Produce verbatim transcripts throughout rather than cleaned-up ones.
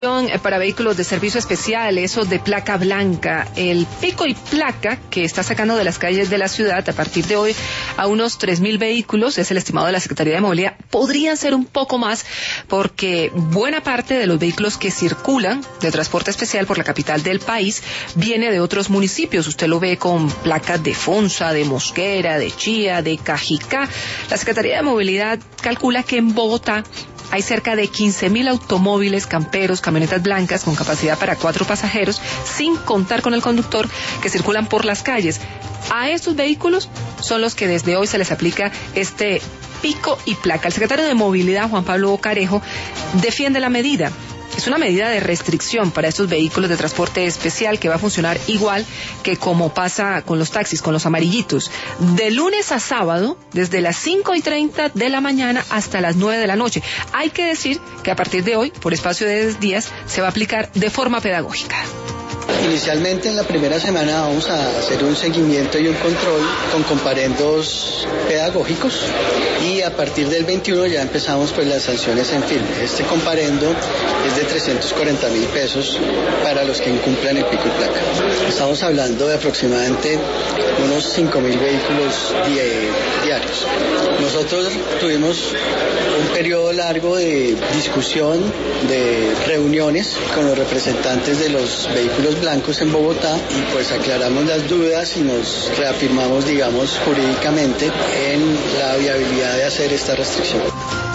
Para vehículos de servicio especial, esos de placa blanca, el pico y placa que está sacando de las calles de la ciudad a partir de hoy a unos tres mil vehículos, es el estimado de la Secretaría de Movilidad, podrían ser un poco más porque buena parte de los vehículos que circulan de transporte especial por la capital del país viene de otros municipios. Usted lo ve con placas de Fonsa, de Mosquera, de Chía, de Cajicá. La Secretaría de Movilidad calcula que en Bogotá hay cerca de quince mil automóviles, camperos, camionetas blancas con capacidad para cuatro pasajeros, sin contar con el conductor, que circulan por las calles. A estos vehículos son los que desde hoy se les aplica este pico y placa. El secretario de Movilidad, Juan Pablo Bocarejo, defiende la medida. Es una medida de restricción para estos vehículos de transporte especial que va a funcionar igual que como pasa con los taxis, con los amarillitos. De lunes a sábado, desde las cinco y treinta de la mañana hasta las nueve de la noche. Hay que decir que a partir de hoy, por espacio de diez días, se va a aplicar de forma pedagógica. Inicialmente en la primera semana vamos a hacer un seguimiento y un control con comparendos pedagógicos y a partir del veintiuno ya empezamos pues las sanciones en firme. Este comparendo es de trescientos cuarenta mil pesos para los que incumplan el pico y placa. Estamos hablando de aproximadamente unos cinco mil vehículos diarios. Nosotros tuvimos un periodo largo de discusión, de reuniones con los representantes de los vehículos blancos en Bogotá y pues aclaramos las dudas y nos reafirmamos, digamos, jurídicamente en la viabilidad de hacer esta restricción.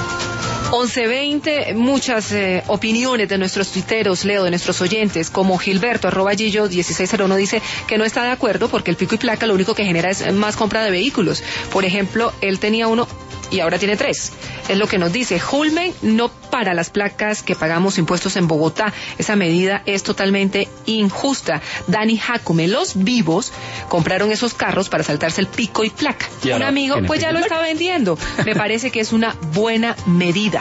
once veinte, muchas eh, opiniones de nuestros tuiteros, Leo, de nuestros oyentes, como Gilberto, arroba Gillo dieciséis cero uno, dice que no está de acuerdo porque el pico y placa lo único que genera es más compra de vehículos. Por ejemplo, él tenía uno y ahora tiene tres. Es lo que nos dice. Hulmen no para las placas que pagamos impuestos en Bogotá. Esa medida es totalmente injusta. Dani Jacume, los vivos compraron esos carros para saltarse el pico y placa. ¿Y un amigo pues ya lo está vendiendo? Me parece que es una buena medida.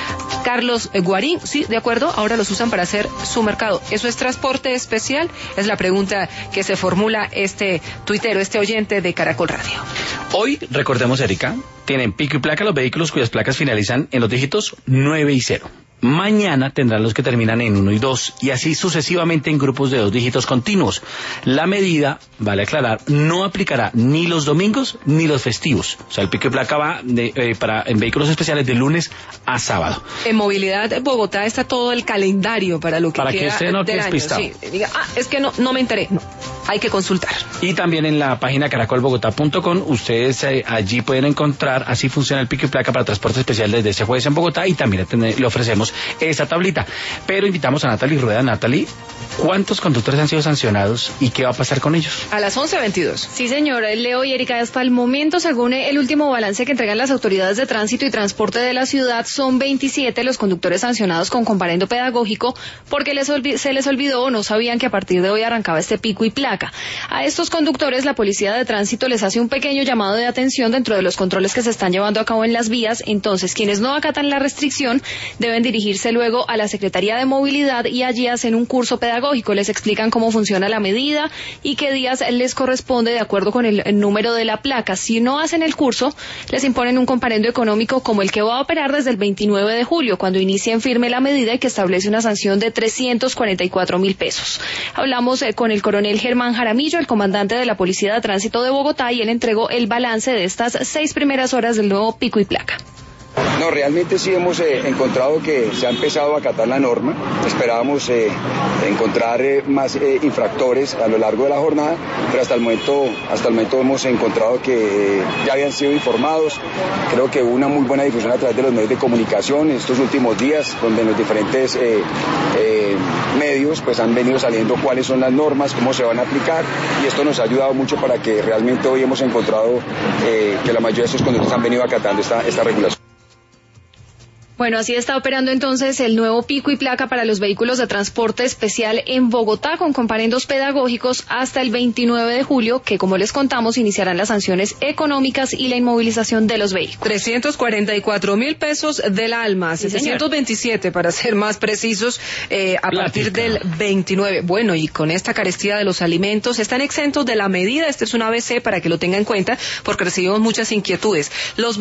Carlos Guarín, sí, de acuerdo, ahora los usan para hacer su mercado. ¿Eso es transporte especial? Es la pregunta que se formula este tuitero, este oyente de Caracol Radio. Hoy, recordemos, Erika, tienen pico y placa los vehículos cuyas placas finalizan en los dígitos nueve y cero. Mañana tendrán los que terminan en uno y dos, y así sucesivamente en grupos de dos dígitos continuos. La medida, vale aclarar, no aplicará ni los domingos ni los festivos. O sea, el pico y placa va de, eh, para en vehículos especiales de lunes a sábado. En Movilidad Bogotá está todo el calendario para lo que para queda que usted no del quede despistado. Sí, diga, ah, es que no, no me enteré. No, hay que consultar. Y también en la página caracol bogotá punto com, ustedes eh, allí pueden encontrar, así funciona el pico y placa para transporte especial desde este jueves en Bogotá, y también le ofrecemos esta tablita. Pero invitamos a Natalie Rueda. Natalie, ¿cuántos conductores han sido sancionados y qué va a pasar con ellos? A las once veintidós. Sí, señor, Leo y Erika, hasta el momento, según el último balance que entregan las autoridades de tránsito y transporte de la ciudad, son veintisiete los conductores sancionados con comparendo pedagógico porque les se les olvidó o no sabían que a partir de hoy arrancaba este pico y placa. A estos conductores la Policía de Tránsito les hace un pequeño llamado de atención dentro de los controles que se están llevando a cabo en las vías. Entonces, quienes no acatan la restricción deben dirigirse luego a la Secretaría de Movilidad y allí hacen un curso pedagógico. Les explican cómo funciona la medida y qué días les corresponde de acuerdo con el, el número de la placa. Si no hacen el curso, les imponen un comparendo económico como el que va a operar desde el veintinueve de julio, cuando inicie en firme la medida y que establece una sanción de trescientos cuarenta y cuatro mil pesos. Hablamos eh, con el coronel Germán Jaramillo, el comandante de la Policía de Tránsito de Bogotá, y él entregó el balance de estas seis primeras horas del nuevo pico y placa. No, realmente sí hemos eh, encontrado que se ha empezado a acatar la norma. Esperábamos eh, encontrar eh, más eh, infractores a lo largo de la jornada, pero hasta el momento, hasta el momento hemos encontrado que eh, ya habían sido informados. Creo que hubo una muy buena difusión a través de los medios de comunicación en estos últimos días, donde en los diferentes eh, eh, medios pues han venido saliendo cuáles son las normas, cómo se van a aplicar, y esto nos ha ayudado mucho para que realmente hoy hemos encontrado eh, que la mayoría de estos conductores han venido acatando esta, esta regulación. Bueno, así está operando entonces el nuevo pico y placa para los vehículos de transporte especial en Bogotá, con comparendos pedagógicos hasta el veintinueve de julio, que, como les contamos, iniciarán las sanciones económicas y la inmovilización de los vehículos. trescientos cuarenta y cuatro mil pesos del alma, sí, setecientos veintisiete para ser más precisos, eh, a partir del veintinueve. Bueno, y con esta carestía de los alimentos, están exentos de la medida. Este es un A B C para que lo tenga en cuenta, porque recibimos muchas inquietudes. Los